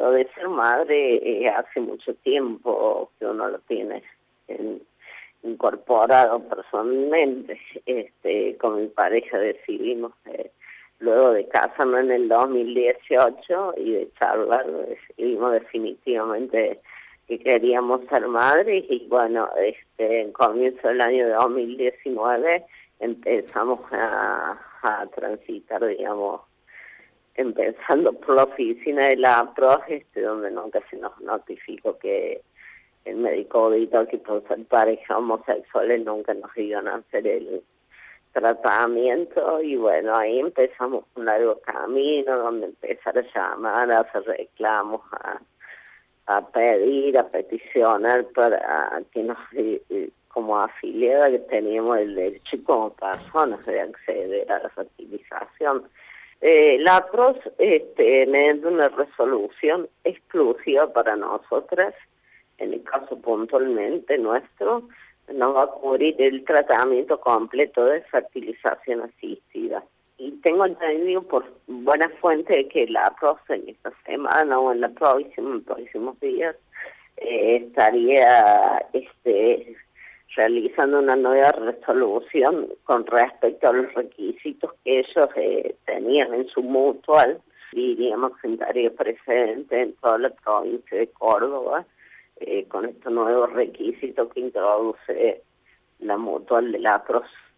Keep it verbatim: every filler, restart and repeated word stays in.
lo de ser madre eh, hace mucho tiempo que uno lo tiene en, incorporado personalmente. Este, con mi pareja decidimos, eh, luego de casarnos en el dos mil dieciocho y de charlar, decidimos definitivamente que queríamos ser madres y bueno, este, en comienzo del año dos mil diecinueve empezamos a, a transitar, digamos, empezando por la oficina de la APROS, este, donde nunca se nos notificó que el médico auditó que por ser pareja homosexuales nunca nos iban a hacer el tratamiento y bueno, ahí empezamos un largo camino donde empezar a llamar, a hacer reclamos, a, a pedir, a peticionar para que nos, como afiliada, que teníamos el derecho como personas de acceder a la fertilización. Eh, la APROS, este, mediante una resolución exclusiva para nosotras, en el caso puntualmente nuestro, nos va a cubrir el tratamiento completo de fertilización asistida. Y tengo entendido por buena fuente que la APROS en esta semana o en, la próxima, en los próximos días eh, estaría este, realizando una nueva resolución con respecto a los requisitos que ellos eh, tenían en su mutual, diríamos que estaría presente en toda la provincia de Córdoba, eh, con estos nuevos requisitos que introduce la mutual de la APROS.